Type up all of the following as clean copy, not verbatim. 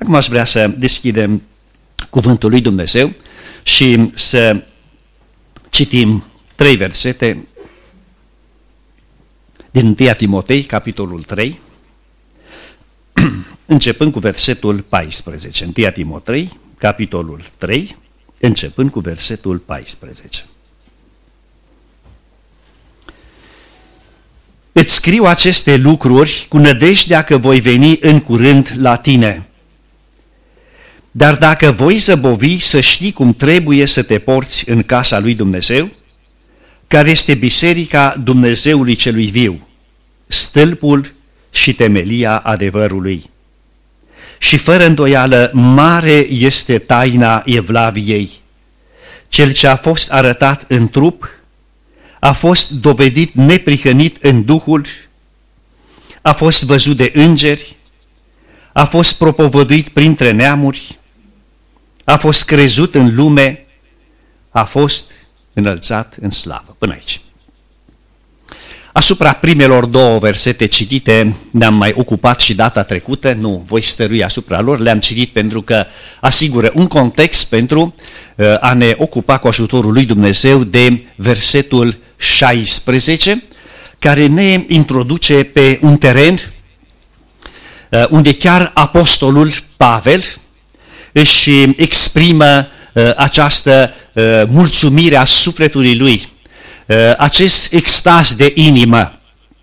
Acum aș vrea să deschidem cuvântul lui Dumnezeu și să citim 3 versete din 1 Timotei, capitolul 3, începând cu versetul 14. 1 Timotei, capitolul 3, începând cu versetul 14. Îți scriu aceste lucruri cu nădejdea că voi veni în curând la tine. Dar dacă voi zăbovi să știi cum trebuie să te porți în casa lui Dumnezeu, care este biserica Dumnezeului celui viu, stâlpul și temelia adevărului. Și fără îndoială mare este taina evlaviei. Cel ce a fost arătat în trup, a fost dovedit neprihănit în Duhul, a fost văzut de îngeri, a fost propovăduit printre neamuri, a fost crezut în lume, a fost înălțat în slavă. Până aici. Asupra primelor 2 versete citite ne-am mai ocupat și data trecută, nu voi stărui asupra lor, le-am citit pentru că asigură un context pentru a ne ocupa cu ajutorul lui Dumnezeu de versetul 16, care ne introduce pe un teren unde chiar apostolul Pavel își exprimă această mulțumire a sufletului lui, acest extaz de inimă.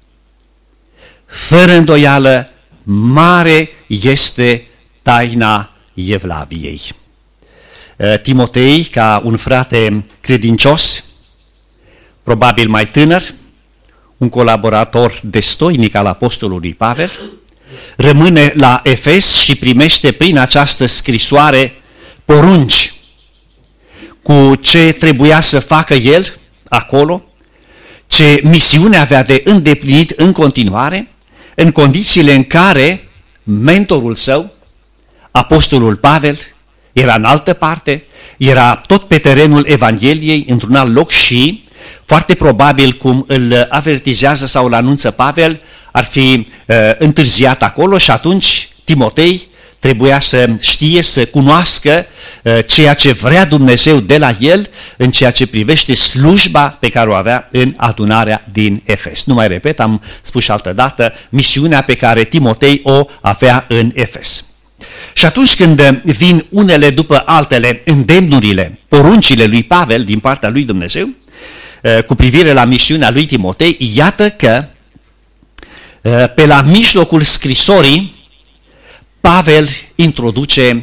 Fără îndoială, mare este taina evlaviei. Timotei, ca un frate credincios, probabil mai tânăr, un colaborator destoinic al apostolului Pavel, rămâne la Efes și primește prin această scrisoare porunci cu ce trebuia să facă el acolo, ce misiune avea de îndeplinit în continuare, în condițiile în care mentorul său, apostolul Pavel, era în altă parte, era tot pe terenul Evangheliei, într-un alt loc și, foarte probabil cum îl avertizează sau îl anunță Pavel, ar fi întârziat acolo și atunci Timotei trebuia să știe, să cunoască ceea ce vrea Dumnezeu de la el în ceea ce privește slujba pe care o avea în adunarea din Efes. Nu mai repet, am spus și altă dată, misiunea pe care Timotei o avea în Efes. Și atunci când vin unele după altele îndemnurile, poruncile lui Pavel din partea lui Dumnezeu, cu privire la misiunea lui Timotei, iată că pe la mijlocul scrisorii Pavel introduce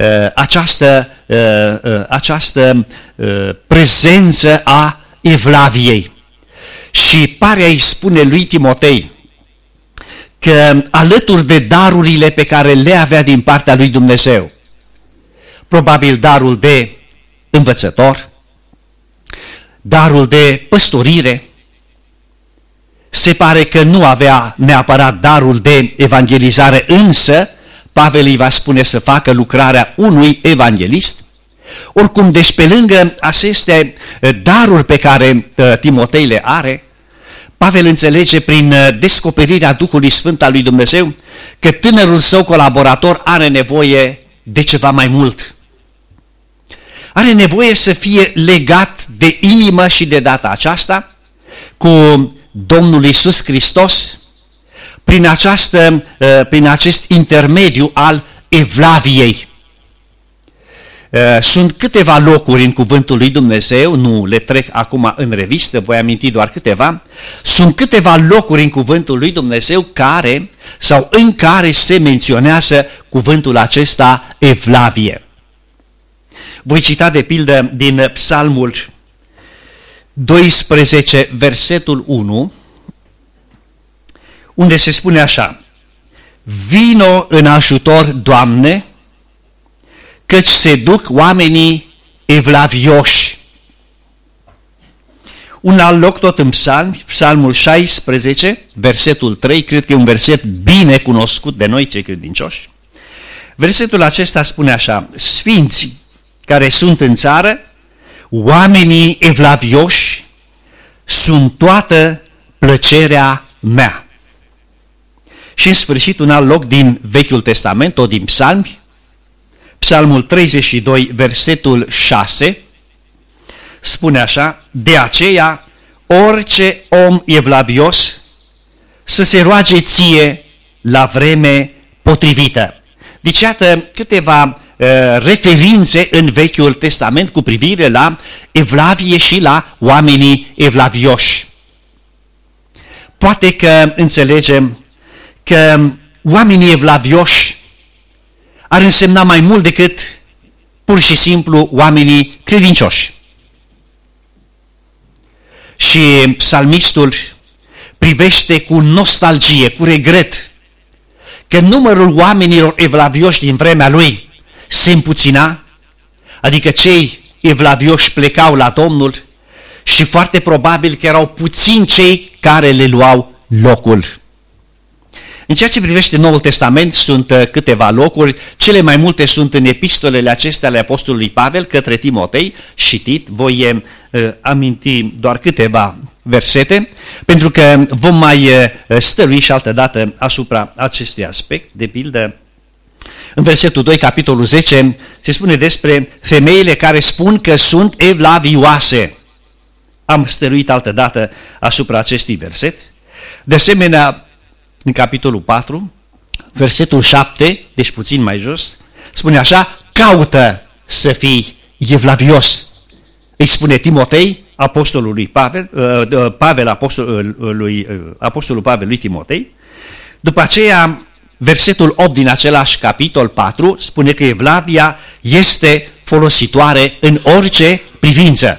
această prezență a evlaviei și pare a-i spune lui Timotei că alături de darurile pe care le avea din partea lui Dumnezeu, probabil darul de învățător, darul de păstorire, se pare că nu avea neapărat darul de evangelizare, însă Pavel îi va spune să facă lucrarea unui evanghelist. Oricum, deci pe lângă aceste daruri pe care Timotei le are, Pavel înțelege prin descoperirea Duhului Sfânt al lui Dumnezeu că tânărul său colaborator are nevoie de ceva mai mult. Are nevoie să fie legat de inimă și de data aceasta cu Domnul Iisus Hristos prin acest intermediu al evlaviei. Sunt câteva locuri în cuvântul lui Dumnezeu, nu le trec acum în revistă, voi aminti doar câteva. Sunt câteva locuri în cuvântul lui Dumnezeu în care se menționează cuvântul acesta evlavie. Voi cita de pildă din Psalmul 12, versetul 1, unde se spune așa: vino în ajutor, Doamne, căci se duc oamenii evlavioși. Un alt loc tot în Psalmi, Psalmul 16, versetul 3, cred că e un verset bine cunoscut de noi cei credincioși. Versetul acesta spune așa: sfinții care sunt în țară, oamenii evlavioși, sunt toată plăcerea mea. Și în sfârșit un alt loc din Vechiul Testament, tot din Psalmi, Psalmul 32, versetul 6, spune așa: de aceea orice om evlavios să se roage ție la vreme potrivită. Deci iată câteva referințe în Vechiul Testament cu privire la evlavie și la oamenii evlavioși. Poate că înțelegem că oamenii evlavioși ar însemna mai mult decât pur și simplu oamenii credincioși. Și psalmistul privește cu nostalgie, cu regret, că numărul oamenilor evlavioși din vremea lui se împuțina, adică cei evlavioși plecau la Domnul și foarte probabil că erau puțini cei care le luau locul. În ceea ce privește Noul Testament sunt câteva locuri, cele mai multe sunt în epistolele acestea ale Apostolului Pavel către Timotei și Tit. Voi aminti doar câteva versete, pentru că vom mai stărui și altă dată asupra acestui aspect. De pildă, în versetul 2, capitolul 10, se spune despre femeile care spun că sunt evlavioase. Am stăruit altă dată asupra acestui verset. De asemenea, în capitolul 4, versetul 7, deci puțin mai jos, spune așa: caută să fii evlavios. Îi spune Timotei, apostolul lui Pavel, apostolul Pavel lui Timotei. După aceea, versetul 8 din același capitol 4 spune că evlavia este folositoare în orice privință.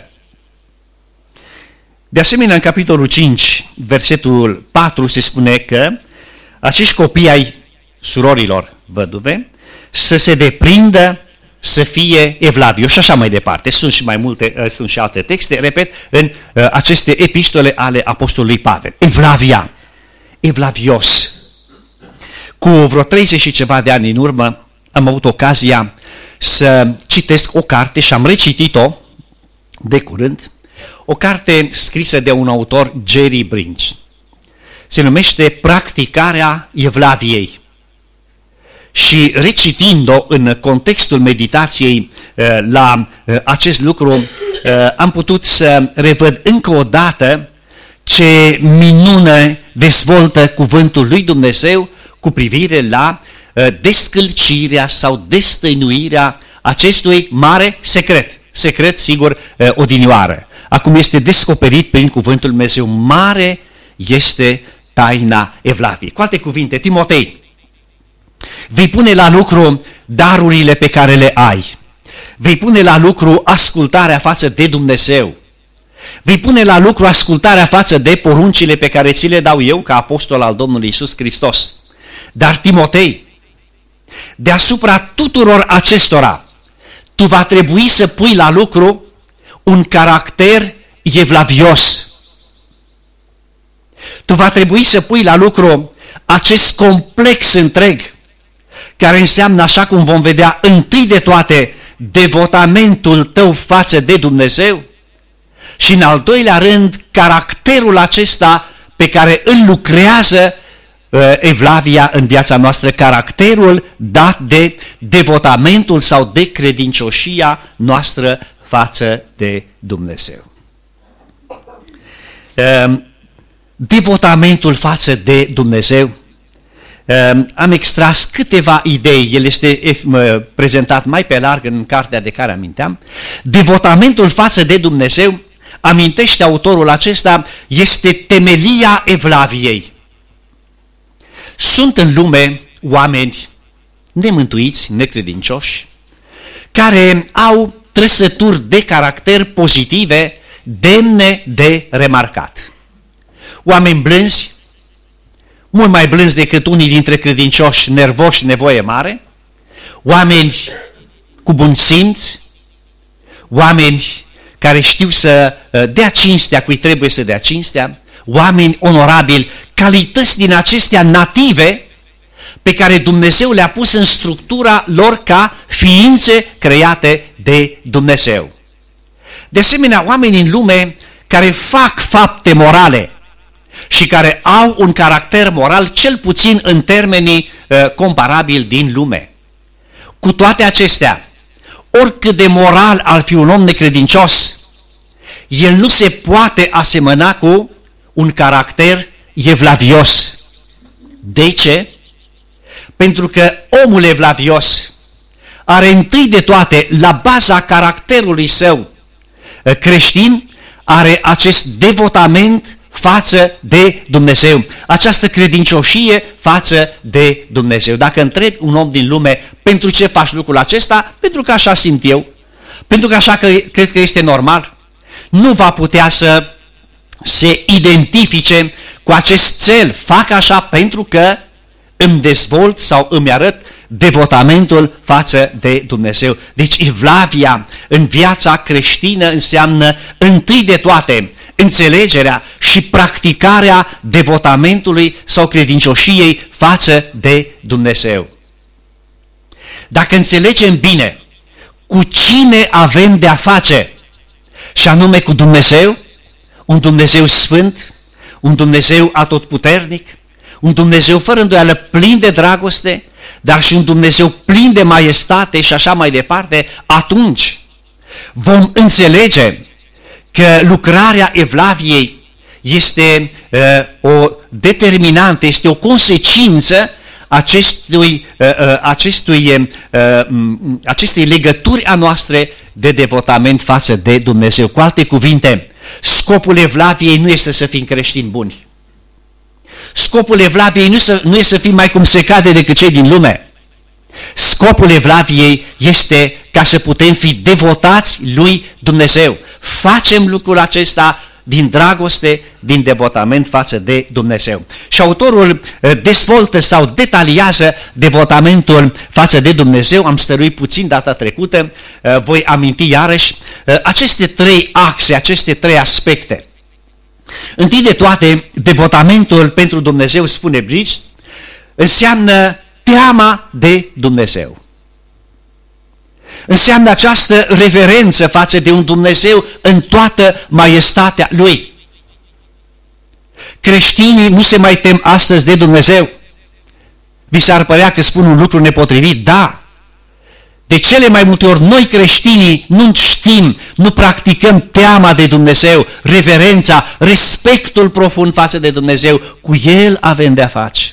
De asemenea, în capitolul 5, versetul 4 se spune că acești copii ai surorilor văduve să se deprindă să fie evlavioși și așa mai departe. Sunt și mai multe, sunt și alte texte, repet, în aceste epistole ale apostolului Pavel. Evlavia, evlavios. Cu vreo 30 și ceva de ani în urmă am avut ocazia să citesc o carte și am recitit-o de curând, o carte scrisă de un autor, Jerry Bridges. Se numește Practicarea evlaviei. Și recitind-o în contextul meditației la acest lucru, am putut să revăd încă o dată ce minune dezvoltă cuvântul lui Dumnezeu cu privire la descălcirea sau destăinuirea acestui mare secret. Secret, sigur, odinioară. Acum este descoperit prin cuvântul Dumnezeu. Mare este taina evlaviei. Cu alte cuvinte, Timotei, vei pune la lucru darurile pe care le ai. Vei pune la lucru ascultarea față de Dumnezeu. Vei pune la lucru ascultarea față de poruncile pe care ți le dau eu ca apostol al Domnului Iisus Hristos. Dar, Timotei, deasupra tuturor acestora, tu va trebui să pui la lucru un caracter evlavios. Tu va trebui să pui la lucru acest complex întreg, care înseamnă, așa cum vom vedea, întâi de toate, devotamentul tău față de Dumnezeu și, în al doilea rând, caracterul acesta pe care îl lucrează evlavia în viața noastră, caracterul dat de devotamentul sau de credincioșia noastră față de Dumnezeu. Devotamentul față de Dumnezeu. Am extras câteva idei, el este prezentat mai pe larg în cartea de care aminteam. Devotamentul față de Dumnezeu, amintește autorul acesta, este temelia evlaviei. Sunt în lume oameni nemântuiți, necredincioși, care au trăsături de caracter pozitive, demne de remarcat. Oameni blânzi, mult mai blânzi decât unii dintre credincioși, nervoși, nevoie mare, oameni cu bun simț, oameni care știu să dea cinstea cui trebuie să dea cinstea, oameni onorabili, calități din acestea native pe care Dumnezeu le-a pus în structura lor ca ființe create de Dumnezeu. De asemenea, oameni în lume care fac fapte morale și care au un caracter moral cel puțin în termenii comparabili din lume. Cu toate acestea, oricât de moral ar fi un om necredincios, el nu se poate asemăna cu un caracter evlavios. De ce? Pentru că omul evlavios are întâi de toate, la baza caracterului său creștin, are acest devotament față de Dumnezeu, această credincioșie față de Dumnezeu. Dacă întrebi un om din lume, pentru ce faci lucrul acesta? Pentru că așa simt eu, pentru că așa cred că este normal, nu va putea să se identifice cu acest cel. Fac așa pentru că îmi dezvolt sau îmi arăt devotamentul față de Dumnezeu. Deci evlavia în viața creștină înseamnă întâi de toate înțelegerea și practicarea devotamentului sau credincioșiei față de Dumnezeu. Dacă înțelegem bine cu cine avem de-a face, și anume cu Dumnezeu, un Dumnezeu sfânt, un Dumnezeu atotputernic, un Dumnezeu fără îndoială plin de dragoste, dar și un Dumnezeu plin de maiestate și așa mai departe, atunci vom înțelege că lucrarea evlaviei este o determinantă, este o consecință acestei legături a noastre de devotament față de Dumnezeu. Cu alte cuvinte, scopul evlaviei nu este să fim creștini buni. Scopul evlaviei nu este să fim mai cum se cade decât cei din lume. Scopul evlaviei este ca să putem fi devotați lui Dumnezeu. Facem lucrul acesta din dragoste, din devotament față de Dumnezeu. Și autorul dezvoltă sau detaliază devotamentul față de Dumnezeu. Am stăruit puțin data trecută, voi aminti iarăși aceste trei axe, aceste trei aspecte. Întâi de toate, devotamentul pentru Dumnezeu, spune Bridge, înseamnă teama de Dumnezeu. Înseamnă această reverență față de un Dumnezeu în toată maiestatea Lui. Creștinii nu se mai tem astăzi de Dumnezeu. Vi s-ar părea că spun un lucru nepotrivit? Da. De cele mai multe ori noi creștinii nu știm, nu practicăm teama de Dumnezeu, reverența, respectul profund față de Dumnezeu. Cu El avem de-a face.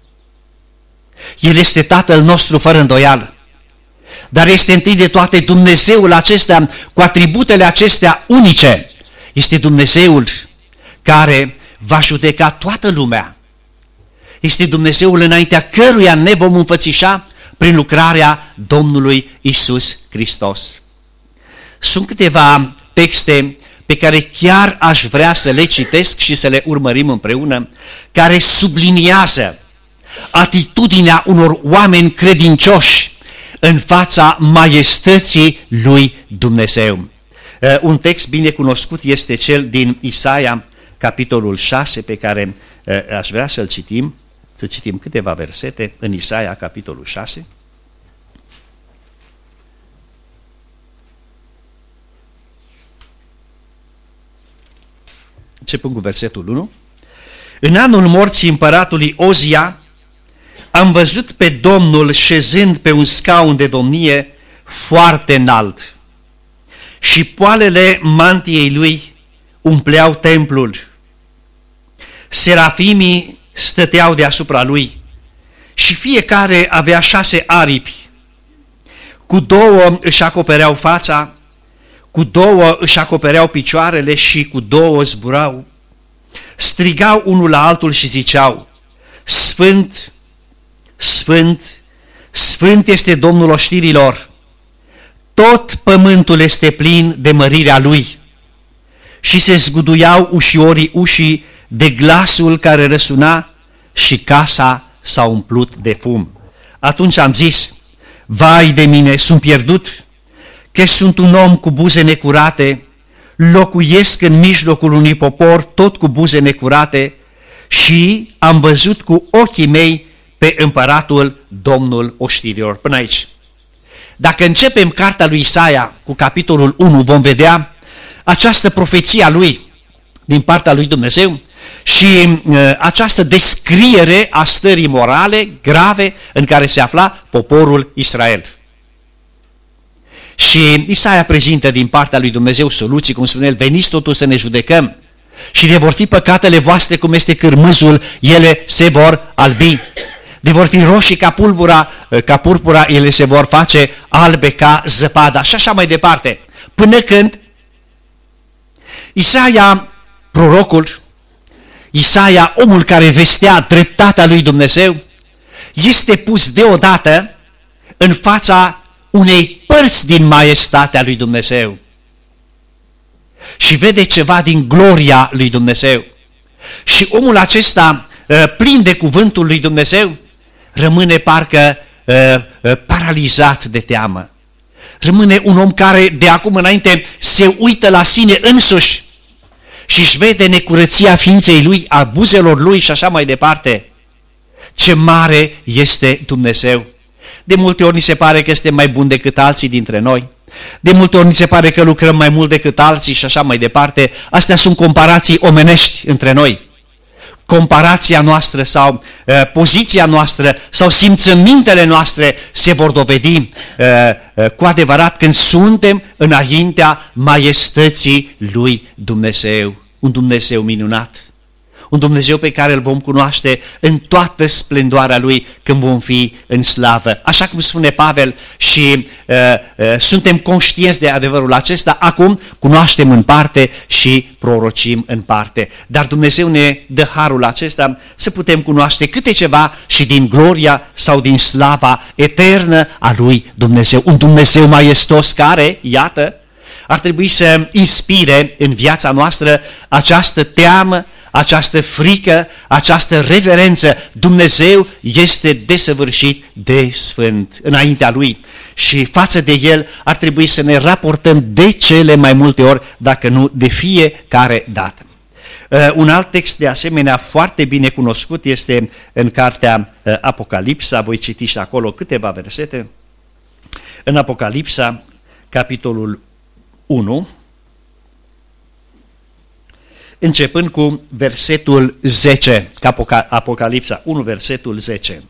El este Tatăl nostru fără îndoială. Dar este întâi de toate Dumnezeul acesta cu atributele acestea unice. Este Dumnezeul care va judeca toată lumea. Este Dumnezeul înaintea căruia ne vom înfățișa prin lucrarea Domnului Iisus Hristos. Sunt câteva texte pe care chiar aș vrea să le citesc și să le urmărim împreună, care subliniază atitudinea unor oameni credincioși în fața maiestății lui Dumnezeu. Un text bine cunoscut este cel din Isaia, capitolul 6, pe care aș vrea să-l citim. Să citim câteva versete în Isaia, capitolul 6. Începând cu versetul 1. În anul morții împăratului Ozia, am văzut pe Domnul șezând pe un scaun de domnie foarte înalt și poalele mantiei lui umpleau templul. Serafimii stăteau deasupra lui și fiecare avea 6 aripi. Cu 2 își acopereau fața, cu 2 își acopereau picioarele și cu 2 zburau. Strigau unul la altul și ziceau: Sfânt, Sfânt, Sfânt este Domnul oștirilor, tot pământul este plin de mărirea Lui. Și se zguduiau ușiorii ușii de glasul care răsuna și casa s-a umplut de fum. Atunci am zis: vai de mine, sunt pierdut, că sunt un om cu buze necurate, locuiesc în mijlocul unui popor tot cu buze necurate și am văzut cu ochii mei pe împăratul Domnul oștirilor. Până aici. Dacă începem cartea lui Isaia cu capitolul 1, vom vedea această profeție a lui din partea lui Dumnezeu și această descriere a stării morale grave în care se afla poporul Israel. Și Isaia prezintă din partea lui Dumnezeu soluții, cum spune el, veniți totuși să ne judecăm și de vor fi păcatele voastre cum este cârmâzul, ele se vor albi. De vor fi roșii ca purpura, ele se vor face albe ca zăpada și așa mai departe. Până când Isaia, prorocul, Isaia, omul care vestea dreptatea lui Dumnezeu, este pus deodată în fața unei părți din maestatea lui Dumnezeu și vede ceva din gloria lui Dumnezeu. Și omul acesta, plin de cuvântul lui Dumnezeu, rămâne parcă paralizat de teamă. Rămâne un om care de acum înainte se uită la sine însuși și își vede necurăția ființei lui, a buzelor lui și așa mai departe. Ce mare este Dumnezeu! De multe ori ni se pare că este mai bun decât alții dintre noi. De multe ori ni se pare că lucrăm mai mult decât alții și așa mai departe. Astea sunt comparații omenești între noi. Comparația noastră sau poziția noastră sau simțămintele noastre se vor dovedi cu adevărat când suntem înaintea maiestății lui Dumnezeu. Un Dumnezeu minunat. Un Dumnezeu pe care îl vom cunoaște în toată splendoarea Lui când vom fi în slavă. Așa cum spune Pavel și suntem conștienți de adevărul acesta, acum cunoaștem în parte și prorocim în parte. Dar Dumnezeu ne dă harul acesta să putem cunoaște câte ceva și din gloria sau din slava eternă a Lui Dumnezeu. Un Dumnezeu maestos care, iată, ar trebui să inspire în viața noastră această teamă, această frică, această reverență. Dumnezeu este desăvârșit de sfânt înaintea Lui și față de El ar trebui să ne raportăm de cele mai multe ori, dacă nu de fiecare dată. Un alt text de asemenea foarte bine cunoscut este în cartea Apocalipsa, voi citi și acolo câteva versete. În Apocalipsa, capitolul 1, începând cu versetul 10, Apocalipsa 1, versetul 10.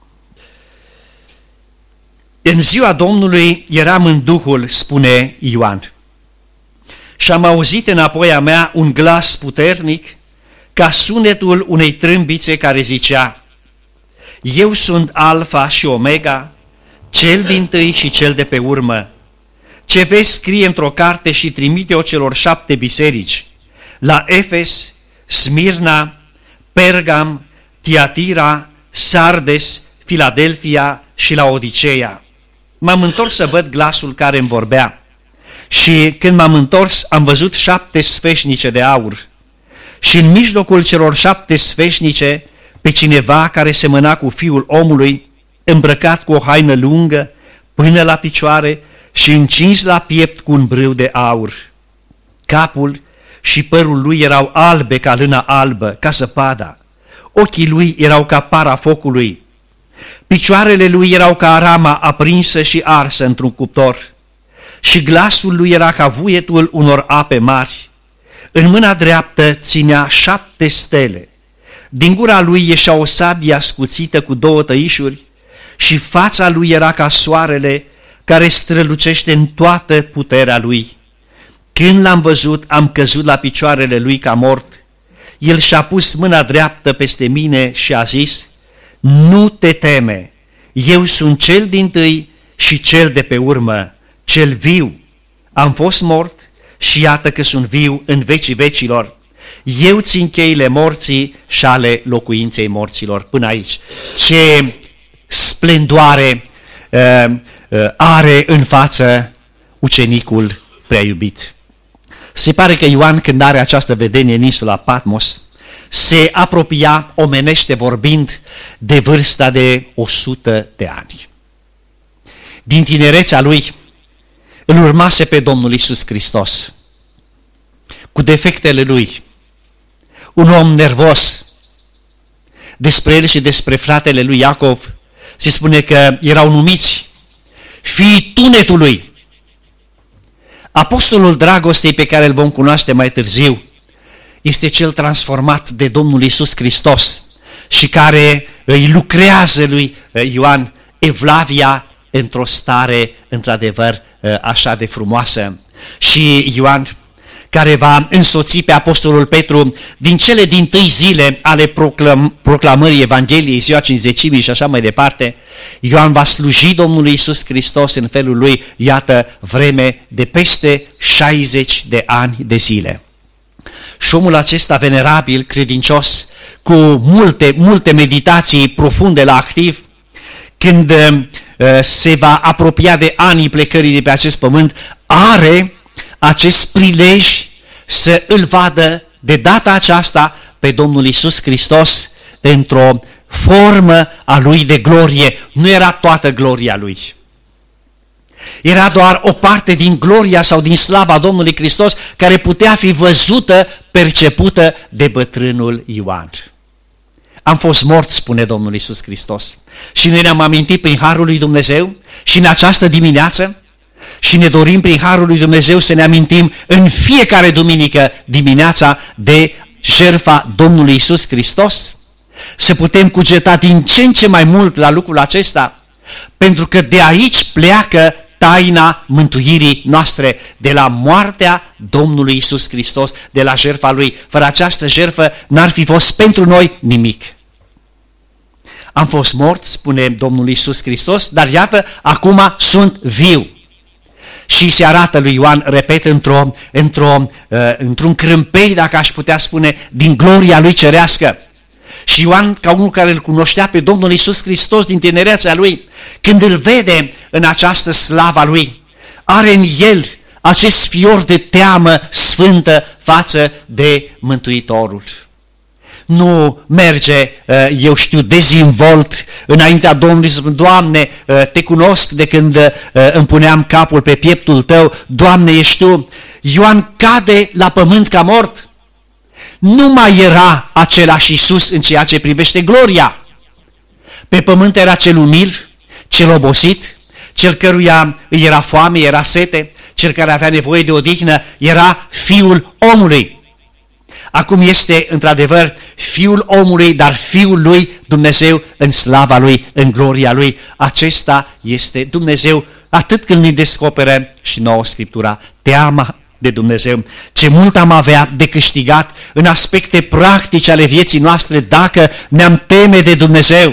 În ziua Domnului eram în Duhul, spune Ioan, și am auzit înapoi a mea un glas puternic, ca sunetul unei trâmbițe care zicea, eu sunt Alfa și Omega, cel dintâi și cel de pe urmă. Ce vezi scrie într-o carte și trimite-o celor 7 biserici, la Efes, Smirna, Pergam, Tiatira, Sardes, Filadelfia și la Odiseea. M-am întors să văd glasul care îmi vorbea și când m-am întors am văzut 7 sfeșnice de aur și în mijlocul celor 7 sfeșnice pe cineva care semăna cu Fiul omului, îmbrăcat cu o haină lungă până la picioare și încins la piept cu un brâu de aur. Capul și părul lui erau albe ca lână albă, ca zăpada. Ochii lui erau ca para focului. Picioarele lui erau ca arama aprinsă și arsă într-un cuptor. Și glasul lui era ca vuietul unor ape mari. În mâna dreaptă ținea 7 stele. Din gura lui ieșea o sabie ascuțită cu 2 tăișuri și fața lui era ca soarele care strălucește în toată puterea lui. Când l-am văzut, am căzut la picioarele lui ca mort. El și-a pus mâna dreaptă peste mine și a zis, nu te teme, eu sunt cel dintâi și cel de pe urmă, cel viu. Am fost mort și iată că sunt viu în vecii vecilor. Eu țin cheile morții și ale locuinței morților. Până aici. Ce splendoare are în față ucenicul prea iubit. Se pare că Ioan, când are această vedenie în insula Patmos, se apropia, omenește vorbind, de vârsta de 100 de ani. Din tinerețea lui îl urmase pe Domnul Iisus Hristos, cu defectele lui, un om nervos. Despre el și despre fratele lui Iacov se spune că erau numiți fiii tunetului. Apostolul dragostei pe care îl vom cunoaște mai târziu este cel transformat de Domnul Iisus Hristos și care îi lucrează lui Ioan evlavia într-o stare într-adevăr așa de frumoasă. Și Ioan, care va însoți pe Apostolul Petru din cele dintâi zile ale proclamării Evangheliei, ziua Cincizecimii și așa mai departe, Ioan va sluji Domnului Iisus Hristos în felul lui, iată, vreme de peste 60 de ani de zile. Și omul acesta venerabil, credincios, cu multe meditații profunde la activ, când se va apropia de anii plecării de pe acest pământ, are acest prilej să îl vadă de data aceasta pe Domnul Iisus Hristos într-o formă a lui de glorie. Nu era toată gloria lui. Era doar o parte din gloria sau din slava Domnului Hristos care putea fi văzută, percepută de bătrânul Ioan. Am fost mort, spune Domnul Iisus Hristos, și noi ne-am amintit prin harul lui Dumnezeu și în această dimineață și ne dorim prin harul lui Dumnezeu să ne amintim în fiecare duminică dimineața de jertfa Domnului Iisus Hristos, să putem cugeta din ce în ce mai mult la lucrul acesta, pentru că de aici pleacă taina mântuirii noastre, de la moartea Domnului Iisus Hristos, de la jertfa Lui. Fără această jertfă n-ar fi fost pentru noi nimic. Am fost mort, spune Domnul Iisus Hristos, dar iată, acum sunt viu. Și se arată lui Ioan, repet, într-un crâmpei, dacă aș putea spune, din gloria lui cerească. Și Ioan, ca unul care îl cunoștea pe Domnul Iisus Hristos din tinerețea lui, când îl vede în această slava lui, are în el acest fior de teamă sfântă față de Mântuitorul. Nu merge, eu știu, dezvolt înaintea Domnului, să spun, Doamne, te cunosc de când îmi puneam capul pe pieptul tău, Doamne, ești tu. Ioan cade la pământ ca mort. Nu mai era același Iisus în ceea ce privește gloria. Pe pământ era cel umil, cel obosit, cel căruia îi era foame, era sete, cel care avea nevoie de odihnă, era Fiul omului. Acum este, într-adevăr, Fiul omului, dar Fiul lui Dumnezeu în slava lui, în gloria lui. Acesta este Dumnezeu, atât când ne descoperă și nouă Scriptura, teama de Dumnezeu. Ce mult am avea de câștigat în aspecte practice ale vieții noastre dacă ne-am teme de Dumnezeu.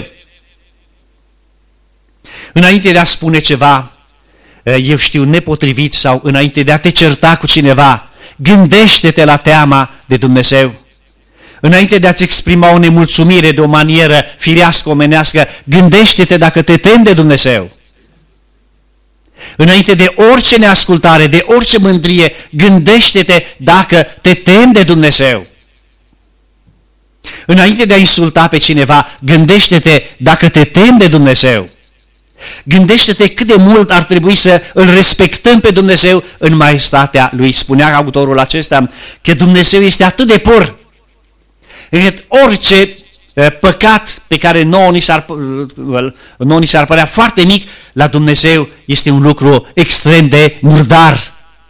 Înainte de a spune ceva, eu știu, nepotrivit sau înainte de a te certa cu cineva, gândește-te la teama de Dumnezeu. Înainte de a-ți exprima o nemulțumire de o manieră firească, omenească, gândește-te dacă te temi de Dumnezeu. Înainte de orice neascultare, de orice mândrie, gândește-te dacă te temi de Dumnezeu. Înainte de a insulta pe cineva, gândește-te dacă te temi de Dumnezeu. Gândește-te cât de mult ar trebui să îl respectăm pe Dumnezeu în maestatea Lui. Spunea autorul acesta că Dumnezeu este atât de pur, încât orice păcat pe care nouă ni s-ar părea foarte mic, la Dumnezeu este un lucru extrem de murdar.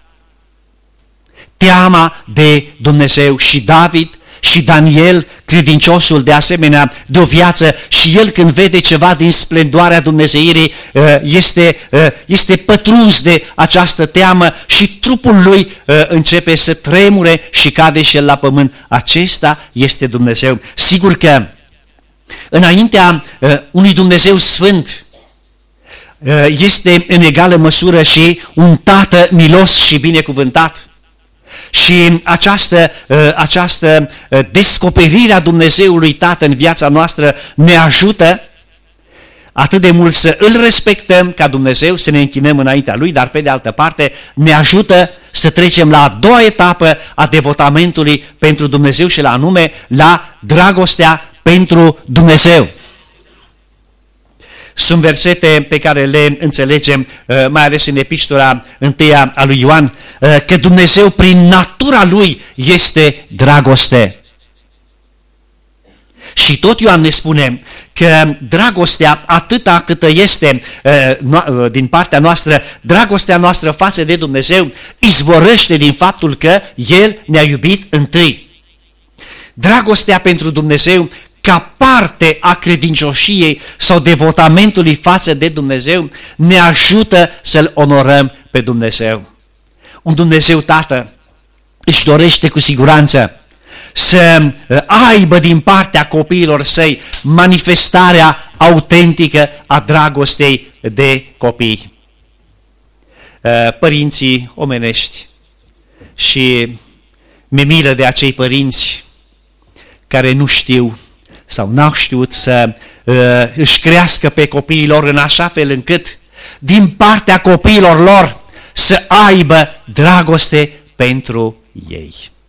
Teama de Dumnezeu. Și David și Daniel, credinciosul de asemenea, de o viață, și el când vede ceva din splendoarea dumnezeirii, este pătruns de această teamă și trupul lui începe să tremure și cade și el la pământ. Acesta este Dumnezeu. Sigur că înaintea unui Dumnezeu sfânt este în egală măsură și un tată milos și binecuvântat. Și această descoperire a Dumnezeului Tată în viața noastră ne ajută atât de mult să îl respectăm ca Dumnezeu, să ne închinăm înaintea Lui, dar pe de altă parte ne ajută să trecem la a doua etapă a devotamentului pentru Dumnezeu și la anume la dragostea pentru Dumnezeu. Sunt versete pe care le înțelegem, mai ales în epistola întâia a lui Ioan, că Dumnezeu prin natura Lui este dragoste. Și tot Ioan ne spune că dragostea, atâta câtă este din partea noastră, dragostea noastră față de Dumnezeu, izvorăște din faptul că El ne-a iubit întâi. Dragostea pentru Dumnezeu ca parte a credincioșiei sau devotamentului față de Dumnezeu, ne ajută să-L onorăm pe Dumnezeu. Un Dumnezeu Tată își dorește cu siguranță să aibă din partea copiilor săi manifestarea autentică a dragostei de copii. Părinții omenești, și mi-e milă de acei părinți care nu știu sau n-au știut să își crească pe copiii lor în așa fel încât din partea copiilor lor să aibă dragoste pentru ei.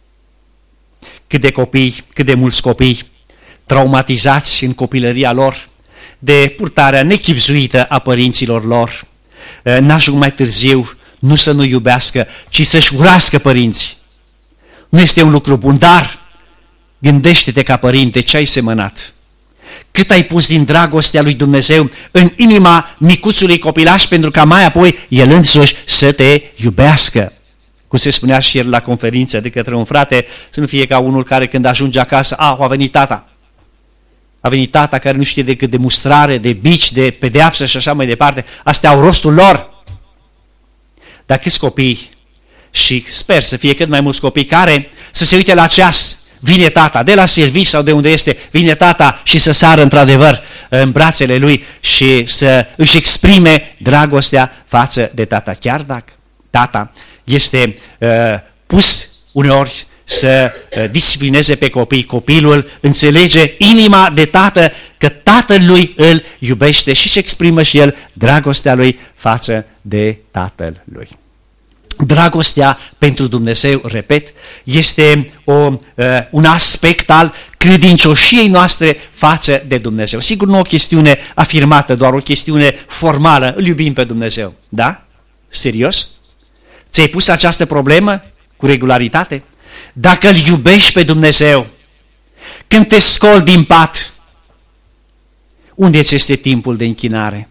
Cât de mulți copii traumatizați în copilăria lor de purtarea nechibzuită a părinților lor, n-ajung mai târziu nu să nu iubească, ci să-și urască părinții. Nu este un lucru bun, dar gândește-te ca părinte ce ai semănat. Cât ai pus din dragostea lui Dumnezeu în inima micuțului copilaș pentru ca mai apoi el însuși să te iubească. Cum se spunea și ieri la conferință de către un frate, să nu fie ca unul care când ajunge acasă, a venit tata. A venit tata care nu știe decât de mustrare, de bici, de pedeapsă și așa mai departe. Astea au rostul lor. Dar câți copii, și sper să fie cât mai mulți copii care să se uite la ceas, vine tata, de la serviciu sau de unde este, vine tata și să sară într-adevăr în brațele lui și să își exprime dragostea față de tata. Chiar dacă tata este pus uneori să disciplineze pe copii, copilul înțelege inima de tată că tatăl lui îl iubește și își exprimă și el dragostea lui față de tatăl lui. Dragostea pentru Dumnezeu, repet, este un aspect al credincioșiei noastre față de Dumnezeu. Sigur, nu o chestiune afirmată, doar o chestiune formală. Îl iubim pe Dumnezeu, da? Serios? Ți-ai pus această problemă cu regularitate? Dacă îl iubești pe Dumnezeu, când te scoli din pat, unde ți este timpul de închinare?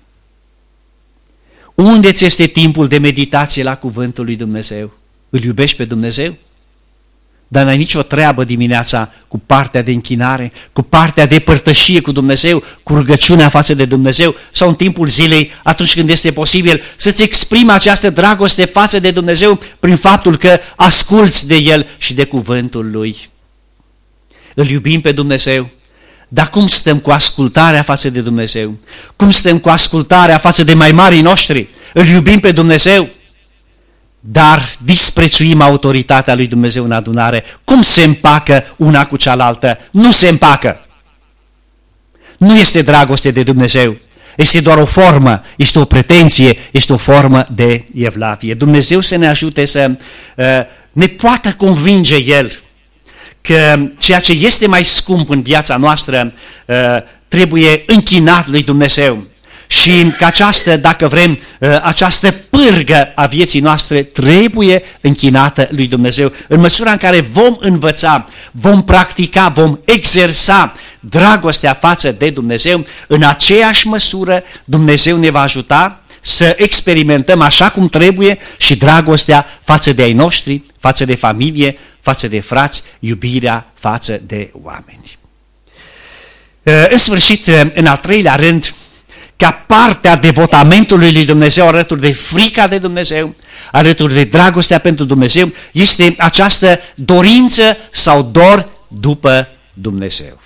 Unde ți este timpul de meditație la cuvântul lui Dumnezeu? Îl iubești pe Dumnezeu? Dar n-ai nicio treabă dimineața cu partea de închinare, cu partea de părtășie cu Dumnezeu, cu rugăciunea față de Dumnezeu, sau în timpul zilei, atunci când este posibil, să-ți exprimi această dragoste față de Dumnezeu prin faptul că asculți de El și de cuvântul Lui. Îl iubim pe Dumnezeu, dar cum stăm cu ascultarea față de Dumnezeu? Cum stăm cu ascultarea față de mai marii noștri? Îl iubim pe Dumnezeu, dar disprețuim autoritatea lui Dumnezeu în adunare. Cum se împacă una cu cealaltă? Nu se împacă. Nu este dragoste de Dumnezeu. Este doar o formă, este o pretenție, este o formă de evlavie. Dumnezeu să ne ajute să ne poată convinge El că ceea ce este mai scump în viața noastră trebuie închinat lui Dumnezeu. Și că această, dacă vrem, această pârgă a vieții noastre trebuie închinată lui Dumnezeu. În măsura în care vom învăța, vom practica, vom exersa dragostea față de Dumnezeu, în aceeași măsură Dumnezeu ne va ajuta să experimentăm așa cum trebuie și dragostea față de ai noștri, față de familie, față de frați, iubirea față de oameni. În sfârșit, în al treilea rând, ca parte a devotamentului lui Dumnezeu, alături de frica de Dumnezeu, alături de dragostea pentru Dumnezeu, este această dorință sau dor după Dumnezeu.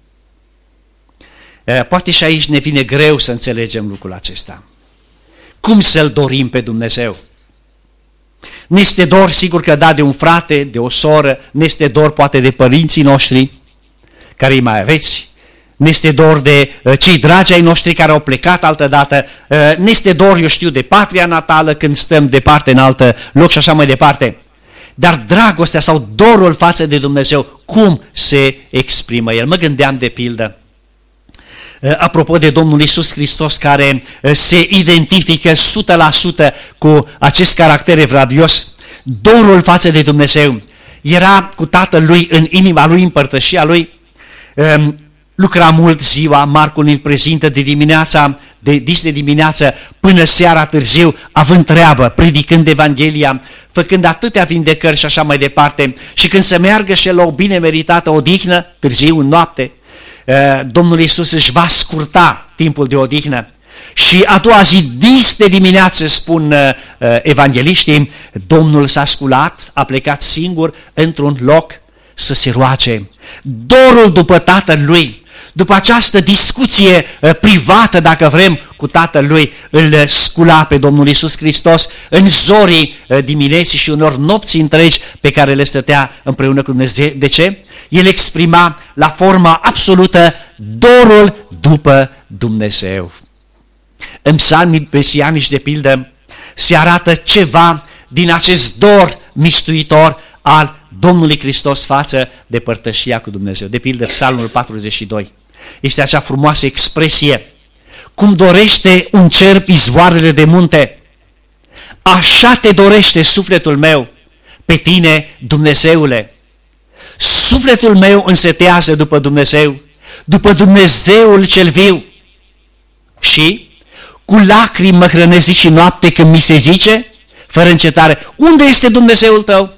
Poate și aici ne vine greu să înțelegem lucrul acesta. Cum să-L dorim pe Dumnezeu? Ne este dor, sigur că da, de un frate, de o soră, ne este dor poate de părinții noștri, care îi mai aveți, ne este dor de cei dragi ai noștri care au plecat altădată, ne este dor, eu știu, de patria natală când stăm departe în altă loc și așa mai departe. Dar dragostea sau dorul față de Dumnezeu, cum se exprimă El? Mă gândeam de pildă, apropo de Domnul Iisus Hristos, care se identifică 100% cu acest caracter evlavios, dorul față de Dumnezeu era cu Tatăl Lui în inima Lui, în părtășia Lui, lucra mult ziua, Marcu ne-l prezintă de dimineața, de dimineață până seara târziu, având treabă, predicând Evanghelia, făcând atâtea vindecări și așa mai departe, și când să meargă și la o bine meritată odihnă, târziu în noapte, Domnul Iisus își va scurta timpul de odihnă și a doua zi, dis de dimineață, spun evangeliștii, Domnul s-a sculat, a plecat singur într-un loc să se roage. Dorul după Tatăl lui, după această discuție privată, dacă vrem, cu Tatăl lui, îl scula pe Domnul Iisus Hristos în zorii dimineții și unor nopți întregi pe care le stătea împreună cu Dumnezeu. De ce? El exprima la forma absolută dorul după Dumnezeu. În psalmii mesianici, de pildă, se arată ceva din acest dor mistuitor al Domnului Hristos față de părtășia cu Dumnezeu. De pildă, psalmul 42. Este acea frumoasă expresie: cum dorește un cerb izvoarele de munte, așa te dorește sufletul meu pe tine, Dumnezeule. Sufletul meu însetează după Dumnezeu, după Dumnezeul cel viu. Și cu lacrimi mă hrănesc zi și noapte când mi se zice, fără încetare, unde este Dumnezeul tău?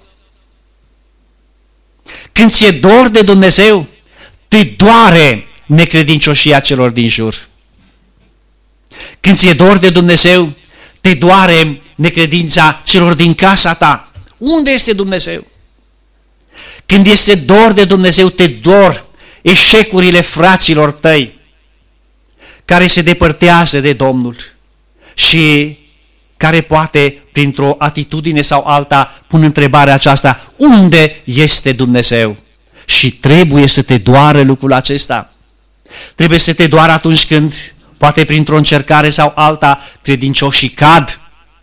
Când ți-e dor de Dumnezeu, te doare necredincioșia celor din jur. Când ți-e dor de Dumnezeu, te doare necredința celor din casa ta. Unde este Dumnezeu? Când este dor de Dumnezeu, te dor eșecurile fraților tăi care se depărtează de Domnul și care poate, printr-o atitudine sau alta, pun întrebarea aceasta: unde este Dumnezeu? Și trebuie să te doară lucrul acesta. Trebuie să te doară atunci când, poate printr-o încercare sau alta, credincioșii cad.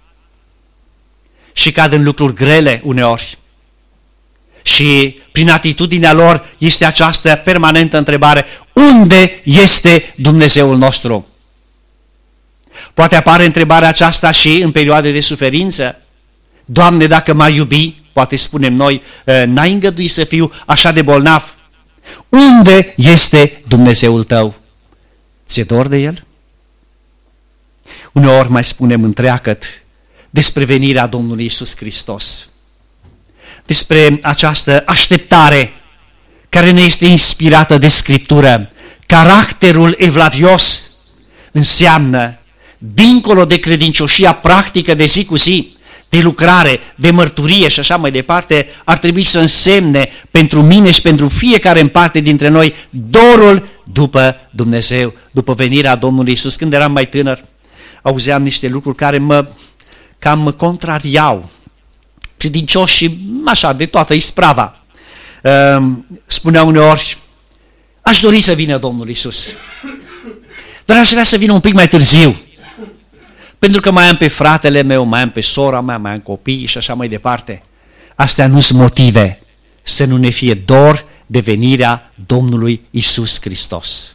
Și cad în lucruri grele uneori. Și prin atitudinea lor este această permanentă întrebare: unde este Dumnezeul nostru? Poate apare întrebarea aceasta și în perioade de suferință. Doamne, dacă m-ai iubi, poate spunem noi, n-ai îngăduit să fiu așa de bolnav. Unde este Dumnezeul tău? Ți-e dor de El? Uneori mai spunem întreagăt despre venirea Domnului Iisus Hristos, despre această așteptare care ne este inspirată de Scriptură. Caracterul evlavios înseamnă, dincolo de credincioșia practică de zi cu zi, de lucrare, de mărturie și așa mai departe, ar trebui să însemne pentru mine și pentru fiecare în parte dintre noi dorul după Dumnezeu, după venirea Domnului Iisus. Când eram mai tânăr, auzeam niște lucruri care mă cam contrariau. Credincioși și așa, de toată isprava. Spuneau uneori: aș dori să vină Domnul Iisus, dar aș vrea să vină un pic mai târziu, pentru că mai am pe fratele meu, mai am pe sora mea, mai am copii și așa mai departe. Astea nu sunt motive să nu ne fie dor de venirea Domnului Iisus Hristos.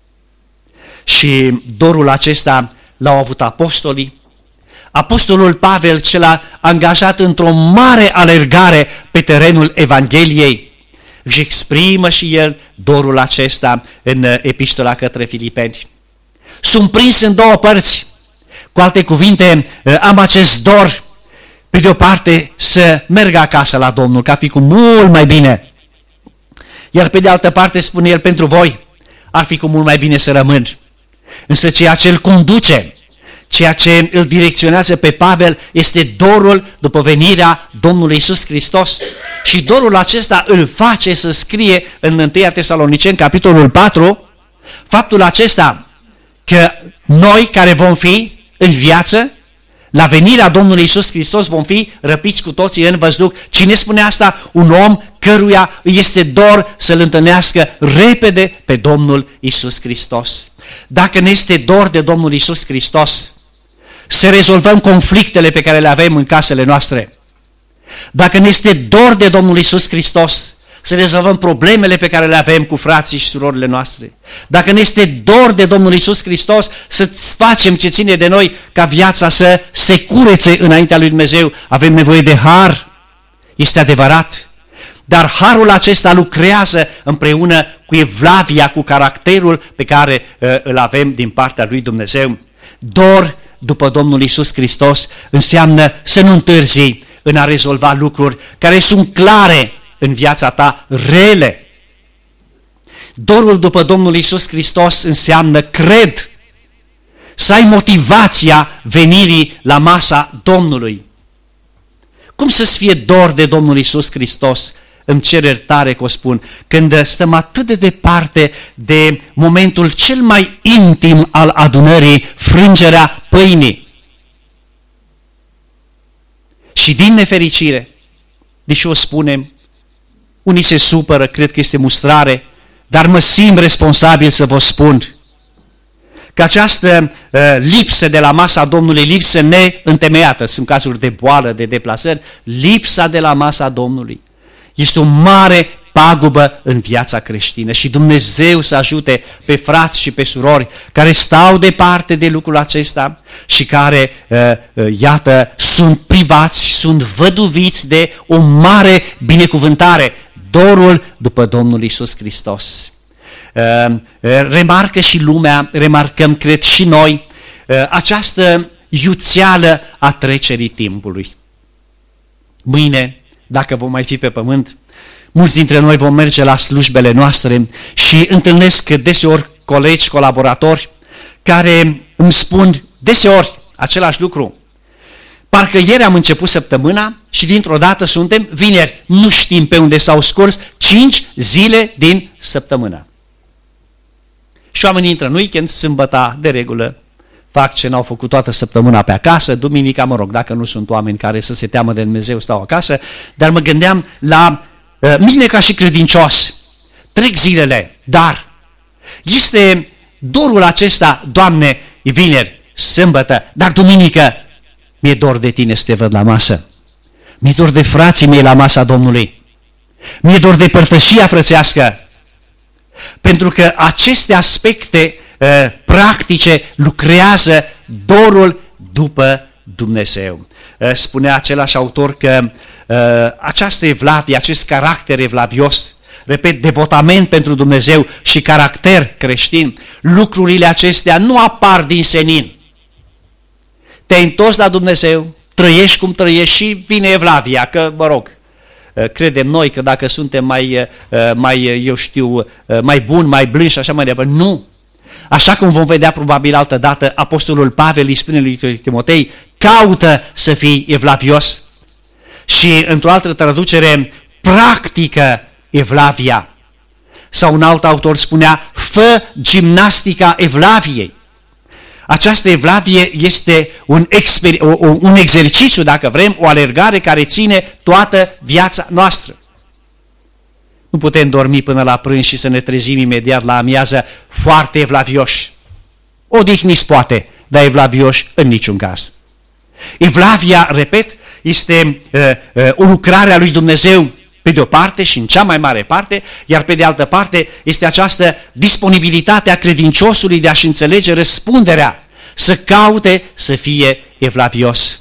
Și dorul acesta l-au avut apostolii. Apostolul Pavel, cel a angajat într-o mare alergare pe terenul Evangheliei, își exprimă și el dorul acesta în epistola către Filipeni. Sunt prins în două părți. Cu alte cuvinte, am acest dor, pe de o parte, să merg acasă la Domnul, că ar fi cu mult mai bine. Iar pe de altă parte, spune el, pentru voi ar fi cu mult mai bine să rămân. Însă ceea ce îl conduce, ceea ce îl direcționează pe Pavel, este dorul după venirea Domnului Iisus Hristos. Și dorul acesta îl face să scrie în 1 Tesaloniceni, capitolul 4, faptul acesta că noi care vom fi în viață, la venirea Domnului Iisus Hristos, vom fi răpiți cu toții în văzduh. Cine spune asta? Un om căruia îi este dor să-L întâlnească repede pe Domnul Iisus Hristos. Dacă ne este dor de Domnul Iisus Hristos, să rezolvăm conflictele pe care le avem în casele noastre. Dacă ne este dor de Domnul Iisus Hristos, să rezolvăm problemele pe care le avem cu frații și surorile noastre. Dacă ne este dor de Domnul Iisus Hristos, să facem ce ține de noi ca viața să se curețe înaintea lui Dumnezeu. Avem nevoie de har, este adevărat, dar harul acesta lucrează împreună cu evlavia, cu caracterul pe care îl avem din partea lui Dumnezeu. Dor după Domnul Iisus Hristos înseamnă să nu întârzi în a rezolva lucruri care sunt clare în viața ta, rele. Dorul după Domnul Iisus Hristos înseamnă, cred, să ai motivația venirii la masa Domnului. Cum să-ți fie dor de Domnul Iisus Hristos? Îmi cer iertare că o spun, când stăm atât de departe de momentul cel mai intim al adunării, frângerea pâinii. Și din nefericire, deși o spunem, unii se supără, cred că este mustrare, dar mă simt responsabil să vă spun că această lipsă de la masa Domnului, lipsă neîntemeiată, sunt cazuri de boală, de deplasări, lipsa de la masa Domnului este o mare pagubă în viața creștină și Dumnezeu să ajute pe frați și pe surori care stau departe de lucrul acesta și care, iată, sunt privați, sunt văduviți de o mare binecuvântare, dorul după Domnul Iisus Hristos. Remarcă și lumea, remarcăm, cred și noi, această iuțeală a trecerii timpului. Mâine, dacă vom mai fi pe pământ, mulți dintre noi vom merge la slujbele noastre și întâlnesc deseori colegi, colaboratori, care îmi spun deseori același lucru. Parcă ieri am început săptămâna și dintr-o dată suntem vineri. Nu știm pe unde s-au scurs 5 zile din săptămână. Și oamenii intră în weekend, sâmbăta de regulă, fac ce n-au făcut toată săptămâna pe acasă, duminica, mă rog, dacă nu sunt oameni care să se teamă de Dumnezeu, stau acasă, dar mă gândeam la mine ca și credincios, trec zilele, dar este dorul acesta, Doamne, e vineri, sâmbătă, dar duminică, mi-e dor de Tine să Te văd la masă, mi-e dor de frații mei la masa Domnului, mi-e dor de părtășia frățească, pentru că aceste aspecte practice lucrează dorul după Dumnezeu. Spunea același autor că această evlavie, acest caracter evlavios, repet, devotament pentru Dumnezeu și caracter creștin, lucrurile acestea nu apar din senin. Te-ai întors la Dumnezeu, trăiești cum trăiești și vine evlavia, că, mă rog, credem noi că dacă suntem mai buni, mai blânzi și așa mai departe. Nu! Așa cum vom vedea probabil altă dată, Apostolul Pavel îi spune lui Timotei, caută să fii evlavios. Și într-o altă traducere, practică evlavia. Sau un alt autor spunea, fă gimnastica evlaviei. Această evlavie este un exercițiu, dacă vrem, o alergare care ține toată viața noastră. Nu putem dormi până la prânz și să ne trezim imediat la amiază foarte evlavioși. Odihniți poate, dar evlavioși în niciun caz. Evlavia, repet, este o lucrare a lui Dumnezeu pe de o parte și în cea mai mare parte, iar pe de altă parte este această disponibilitate a credinciosului de a-și înțelege răspunderea, să caute să fie evlavios.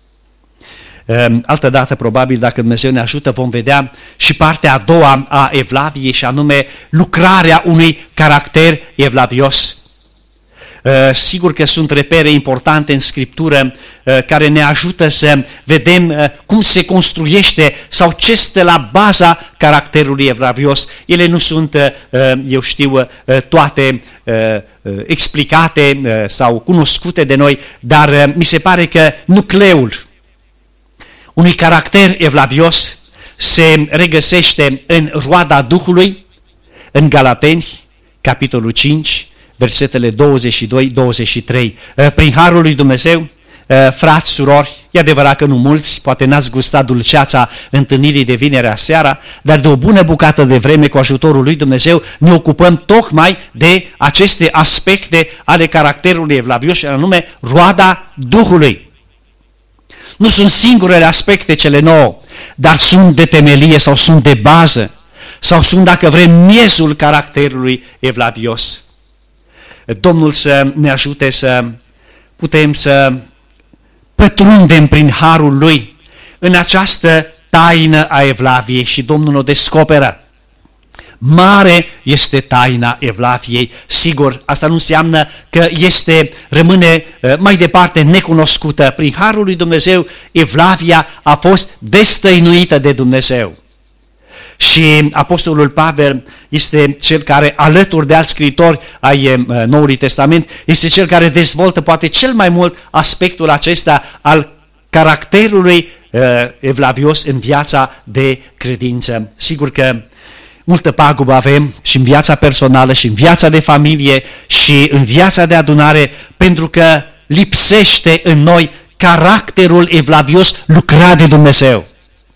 Altă dată, probabil, dacă Dumnezeu ne ajută, vom vedea și partea a doua a evlaviei, și anume lucrarea unui caracter evlavios. Sigur că sunt repere importante în Scriptură care ne ajută să vedem cum se construiește sau ce stă la baza caracterului evlavios. Ele nu sunt, eu știu, toate explicate sau cunoscute de noi, dar mi se pare că nucleul unui caracter evlavios se regăsește în roada Duhului, în Galateni, capitolul 5, versetele 22-23. Prin harul lui Dumnezeu, frați, surori, e adevărat că nu mulți, poate n-ați gustat dulceața întâlnirii de vinerea seara, dar de o bună bucată de vreme, cu ajutorul lui Dumnezeu, ne ocupăm tocmai de aceste aspecte ale caracterului evlavios, și anume roada Duhului. Nu sunt singurele aspecte cele 9, dar sunt de temelie sau sunt de bază, sau sunt, dacă vrem, miezul caracterului evlavios. Domnul să ne ajute să putem să pătrundem prin harul Lui în această taină a evlaviei și Domnul o descoperă. Mare este taina evlaviei. Sigur, asta nu înseamnă că rămâne mai departe necunoscută. Prin harul lui Dumnezeu, evlavia a fost destăinuită de Dumnezeu. Și apostolul Pavel este cel care, alături de alți scriitori ai Noului Testament, este cel care dezvoltă poate cel mai mult aspectul acesta al caracterului evlavios în viața de credință. Sigur că multă pagubă avem și în viața personală, și în viața de familie, și în viața de adunare, pentru că lipsește în noi caracterul evlavios lucrat de Dumnezeu.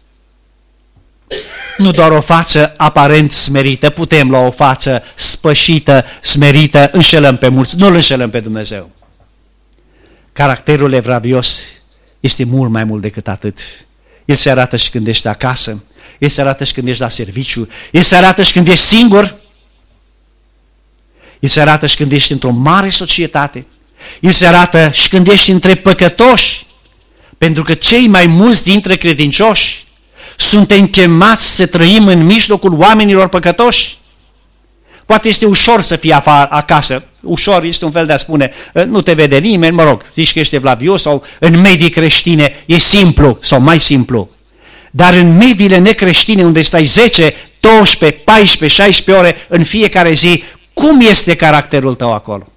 Nu doar o față aparent smerită, putem lua o față spășită, smerită, înșelăm pe mulți, nu îl înșelăm pe Dumnezeu. Caracterul evlavios este mult mai mult decât atât. El se arată și când ești acasă, el se arată și când ești la serviciu, el se arată și când ești singur, el se arată și când ești într-o mare societate, el se arată și când ești între păcătoși, pentru că cei mai mulți dintre credincioși suntem chemați să trăim în mijlocul oamenilor păcătoși. Poate este ușor să fii acasă, ușor este un fel de a spune, nu te vede nimeni, mă rog, zici că ești evlavios, sau în medii creștine e simplu sau mai simplu. Dar în mediile necreștine unde stai 10, 12, 14, 16 ore în fiecare zi, cum este caracterul tău acolo?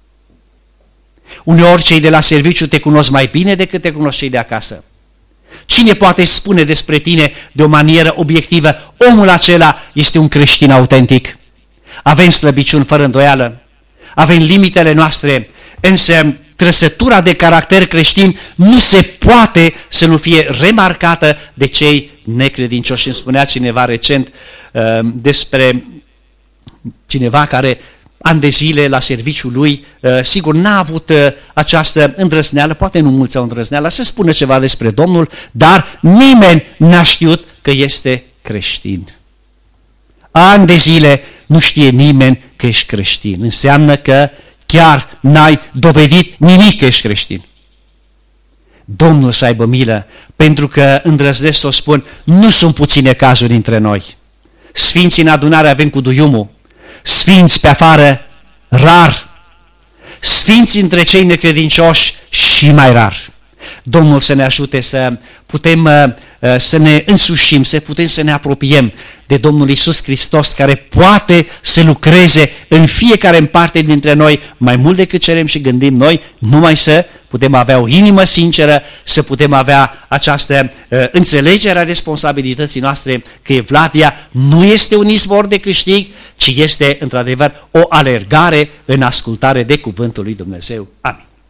Uneori cei de la serviciu te cunosc mai bine decât te cunosc cei de acasă. Cine poate spune despre tine de o manieră obiectivă, omul acela este un creștin autentic? Avem slăbiciuni fără îndoială, avem limitele noastre, însă trăsătura de caracter creștin nu se poate să nu fie remarcată de cei necredincioși. Îmi spunea cineva recent despre cineva care ani de zile la serviciul lui, sigur n-a avut această îndrăzneală, poate nu mulți au îndrăzneală, să spună ceva despre Domnul, dar nimeni n-a știut că este creștin. Ani de zile nu știe nimeni că ești creștin. Înseamnă că chiar n-ai dovedit nimic că ești creștin. Domnul să aibă milă, pentru că îndrăznesc să o spun, nu sunt puține cazuri între noi. Sfinții în adunare avem cu duiumul, sfinți pe afară rar, sfinți între cei necredincioși și mai rar. Domnul să ne ajute să putem să ne însușim, să putem să ne apropiem de Domnul Iisus Hristos, care poate să lucreze în fiecare în parte dintre noi, mai mult decât cerem și gândim noi, numai să putem avea o inimă sinceră, să putem avea această înțelegere a responsabilității noastre, că evlavia nu este un izvor de câștig, ci este într-adevăr o alergare în ascultare de cuvântul lui Dumnezeu. Amin.